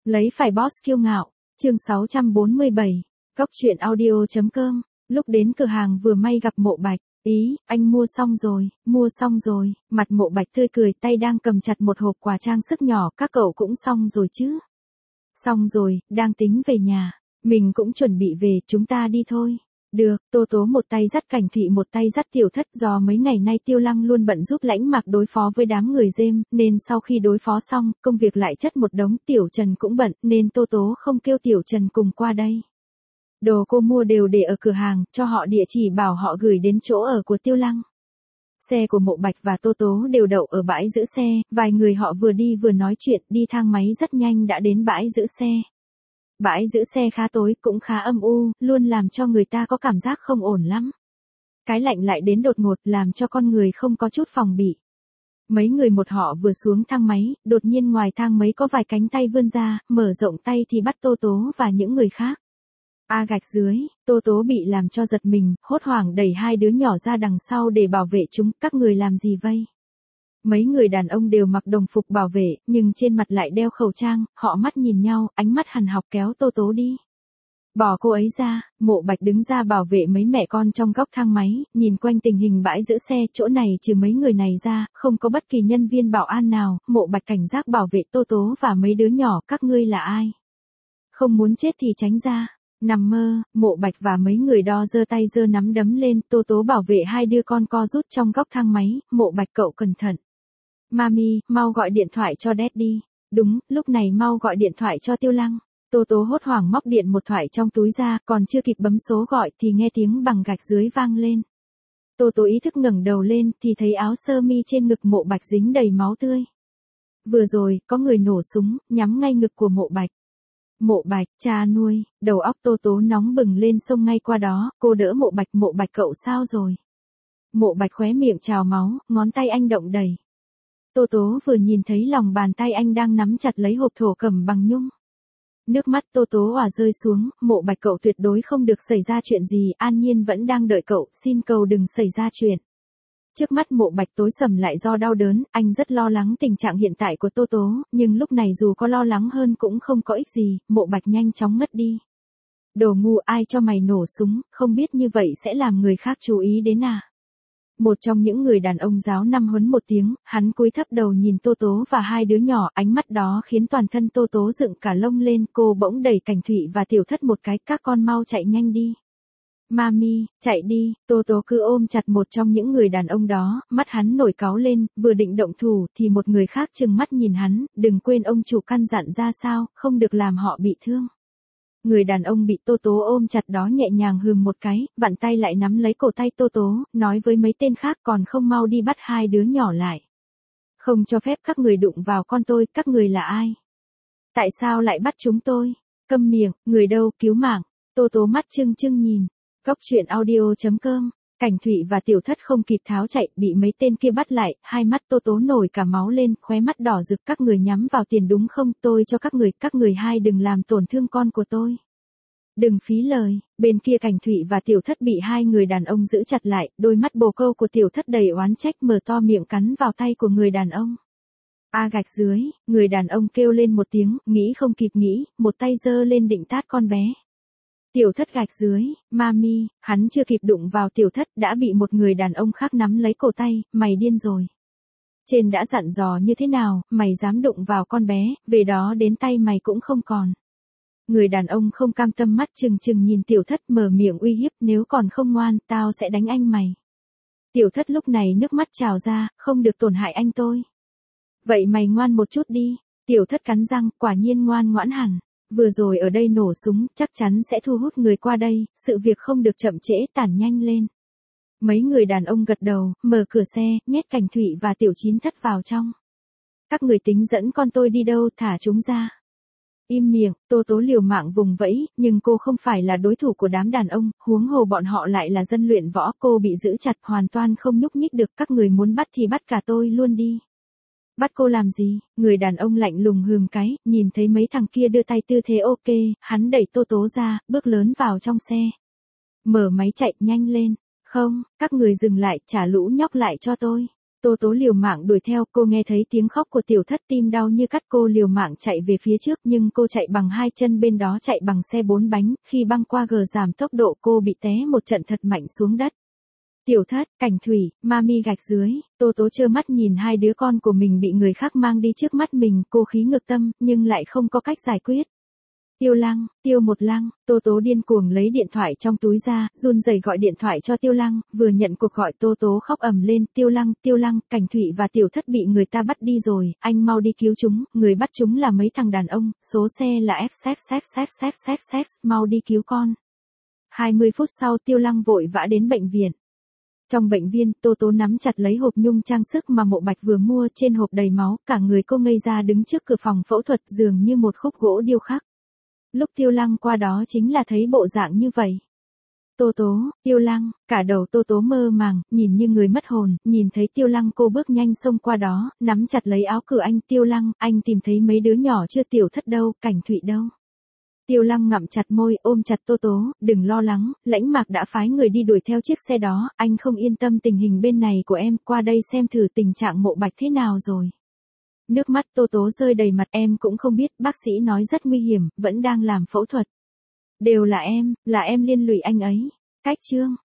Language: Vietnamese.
Lấy phải boss kiêu ngạo. Chương 647. Góc truyện audio.com. Lúc đến cửa hàng vừa may gặp Mộ Bạch. Ý, anh mua xong rồi. Mặt Mộ Bạch tươi cười, tay đang cầm chặt một hộp quà trang sức nhỏ. Các cậu cũng xong rồi chứ? Xong rồi, đang tính về nhà. Mình cũng chuẩn bị về, chúng ta đi thôi. Được, Tô Tố một tay dắt Cảnh Thụy một tay dắt Tiểu Thất, do mấy ngày nay Tiêu Lăng luôn bận giúp Lãnh Mạc đối phó với đám người dêm, nên sau khi đối phó xong, công việc lại chất một đống. Tiểu Trần cũng bận, nên Tô Tố không kêu Tiểu Trần cùng qua đây. Đồ cô mua đều để ở cửa hàng, cho họ địa chỉ bảo họ gửi đến chỗ ở của Tiêu Lăng. Xe của Mộ Bạch và Tô Tố đều đậu ở bãi giữ xe, vài người họ vừa đi vừa nói chuyện, đi thang máy rất nhanh đã đến bãi giữ xe. Bãi giữ xe khá tối, cũng khá âm u, luôn làm cho người ta có cảm giác không ổn lắm. Cái lạnh lại đến đột ngột, làm cho con người không có chút phòng bị. Mấy người một họ vừa xuống thang máy, đột nhiên ngoài thang máy có vài cánh tay vươn ra, mở rộng tay thì bắt Tô Tố và những người khác. Gạch dưới, Tô Tố bị làm cho giật mình, hốt hoảng đẩy hai đứa nhỏ ra đằng sau để bảo vệ chúng. Các người làm gì vây? Mấy người đàn ông đều mặc đồng phục bảo vệ, nhưng trên mặt lại đeo khẩu trang, họ mắt nhìn nhau, ánh mắt hằn học kéo Tô Tố đi. Bỏ cô ấy ra. Mộ Bạch đứng ra bảo vệ mấy mẹ con trong góc thang máy, nhìn quanh tình hình bãi giữ xe, chỗ này trừ mấy người này ra, không có bất kỳ nhân viên bảo an nào. Mộ Bạch cảnh giác bảo vệ Tô Tố và mấy đứa nhỏ. Các ngươi là ai? Không muốn chết thì tránh ra. Nằm mơ. Mộ Bạch và mấy người đo giơ tay giơ nắm đấm lên. Tô Tố bảo vệ hai đứa con co rút trong góc thang máy. Mộ Bạch cậu cẩn thận. Mami, mau gọi điện thoại cho Dad đi. Đúng, lúc này mau gọi điện thoại cho Tiêu Lăng. Tô Tố hốt hoảng móc điện một thoại trong túi ra, còn chưa kịp bấm số gọi thì nghe tiếng bằng gạch dưới vang lên. Tô Tố ý thức ngẩng đầu lên thì thấy áo sơ mi trên ngực Mộ Bạch dính đầy máu tươi. Vừa rồi, có người nổ súng, nhắm ngay ngực của Mộ Bạch. Mộ Bạch, cha nuôi. Đầu óc Tô Tố nóng bừng lên, xông ngay qua đó, cô đỡ Mộ Bạch. Mộ Bạch cậu sao rồi? Mộ Bạch khóe miệng trào máu, ngón tay anh động đẩy. Tô Tố vừa nhìn thấy lòng bàn tay anh đang nắm chặt lấy hộp thổ cẩm bằng nhung. Nước mắt Tô Tố òa rơi xuống. Mộ Bạch cậu tuyệt đối không được xảy ra chuyện gì, An Nhiên vẫn đang đợi cậu, xin cầu đừng xảy ra chuyện. Trước mắt Mộ Bạch tối sầm lại do đau đớn, anh rất lo lắng tình trạng hiện tại của Tô Tố, nhưng lúc này dù có lo lắng hơn cũng không có ích gì. Mộ Bạch nhanh chóng ngất đi. Đồ ngu, ai cho mày nổ súng, không biết như vậy sẽ làm người khác chú ý đến à? Một trong những người đàn ông giáo năm huấn một tiếng, hắn cúi thấp đầu nhìn Tô Tố và hai đứa nhỏ, ánh mắt đó khiến toàn thân Tô Tố dựng cả lông lên. Cô bỗng đẩy Cảnh Thụy và Tiểu Thất một cái, các con mau chạy nhanh đi. Mami, chạy đi. Tô Tố cứ ôm chặt một trong những người đàn ông đó, mắt hắn nổi cáu lên, vừa định động thủ thì một người khác trừng mắt nhìn hắn, đừng quên ông chủ căn dặn ra sao, không được làm họ bị thương. Người đàn ông bị Tô Tố ôm chặt đó nhẹ nhàng hừm một cái, vặn tay lại nắm lấy cổ tay Tô Tố, nói với mấy tên khác còn không mau đi bắt hai đứa nhỏ lại. Không cho phép các người đụng vào con tôi, các người là ai? Tại sao lại bắt chúng tôi? Câm miệng, người đâu, cứu mạng. Tô Tố mắt trưng trưng nhìn. Góc truyện audio.com. Cảnh Thụy và Tiểu Thất không kịp tháo chạy, bị mấy tên kia bắt lại, hai mắt Tô Tố nổi cả máu lên, khóe mắt đỏ rực. Các người nhắm vào tiền đúng không? Tôi cho các người hai đừng làm tổn thương con của tôi. Đừng phí lời. Bên kia Cảnh Thụy và Tiểu Thất bị hai người đàn ông giữ chặt lại, đôi mắt bồ câu của Tiểu Thất đầy oán trách, mở to miệng cắn vào tay của người đàn ông. Gạch dưới. Người đàn ông kêu lên một tiếng, nghĩ không kịp nghĩ, một tay giơ lên định tát con bé. Tiểu Thất gạch dưới. Mami, hắn chưa kịp đụng vào Tiểu Thất đã bị một người đàn ông khác nắm lấy cổ tay. Mày điên rồi. Trên đã dặn dò như thế nào, mày dám đụng vào con bé, về đó đến tay mày cũng không còn. Người đàn ông không cam tâm mắt trừng trừng nhìn Tiểu Thất, mở miệng uy hiếp, nếu còn không ngoan, tao sẽ đánh anh mày. Tiểu Thất lúc này nước mắt trào ra, không được tổn hại anh tôi. Vậy mày ngoan một chút đi. Tiểu Thất cắn răng, quả nhiên ngoan ngoãn hẳn. Vừa rồi ở đây nổ súng, chắc chắn sẽ thu hút người qua đây, sự việc không được chậm trễ, tản nhanh lên. Mấy người đàn ông gật đầu, mở cửa xe, nhét Cảnh Thụy và Tiểu Chín Thất vào trong. Các người tính dẫn con tôi đi đâu, thả chúng ra. Im miệng. Tô Tố liều mạng vùng vẫy, nhưng cô không phải là đối thủ của đám đàn ông, huống hồ bọn họ lại là dân luyện võ. Cô bị giữ chặt, hoàn toàn không nhúc nhích được. Các người muốn bắt thì bắt cả tôi luôn đi. Bắt cô làm gì? Người đàn ông lạnh lùng hừm cái, nhìn thấy mấy thằng kia đưa tay tư thế ok, hắn đẩy Tô Tố ra, bước lớn vào trong xe. Mở máy chạy nhanh lên. Không, các người dừng lại, trả lũ nhóc lại cho tôi. Tô Tố liều mạng đuổi theo, cô nghe thấy tiếng khóc của Tiểu Thất, tim đau như cắt, cô liều mạng chạy về phía trước, nhưng cô chạy bằng hai chân, bên đó chạy bằng xe 4 bánh, khi băng qua gờ giảm tốc độ cô bị té một trận thật mạnh xuống đất. Tiểu Thất, Cảnh Thủy, Mami gạch dưới, Tô Tố trơ mắt nhìn hai đứa con của mình bị người khác mang đi trước mắt mình, cô khí ngược tâm, nhưng lại không có cách giải quyết. Tiêu Lăng, Tiêu Một Lăng, Tô Tố điên cuồng lấy điện thoại trong túi ra, run rẩy gọi điện thoại cho Tiêu Lăng, vừa nhận cuộc gọi Tô Tố khóc ầm lên, Tiêu Lăng, Cảnh Thủy và Tiểu Thất bị người ta bắt đi rồi, anh mau đi cứu chúng, người bắt chúng là mấy thằng đàn ông, số xe là F, mau đi cứu con. 20 phút sau Tiêu Lăng vội vã đến bệnh viện. Trong bệnh viện, Tô Tố nắm chặt lấy hộp nhung trang sức mà Mộ Bạch vừa mua, trên hộp đầy máu, cả người cô ngây ra đứng trước cửa phòng phẫu thuật, dường như một khúc gỗ điêu khắc. Lúc Tiêu Lăng qua đó chính là thấy bộ dạng như vậy. Tô Tố, Tiêu Lăng, cả đầu Tô Tố mơ màng, nhìn như người mất hồn, nhìn thấy Tiêu Lăng cô bước nhanh xông qua đó, nắm chặt lấy áo cửa anh, Tiêu Lăng, anh tìm thấy mấy đứa nhỏ chưa, Tiểu Thất đâu, Cảnh Thụy đâu. Tiêu Lăng ngậm chặt môi, ôm chặt Tô Tố, đừng lo lắng, Lãnh Mạc đã phái người đi đuổi theo chiếc xe đó, anh không yên tâm tình hình bên này của em, qua đây xem thử tình trạng Mộ Bạch thế nào rồi. Nước mắt Tô Tố rơi đầy mặt, em cũng không biết, bác sĩ nói rất nguy hiểm, vẫn đang làm phẫu thuật. Đều là em liên lụy anh ấy. Cách chương.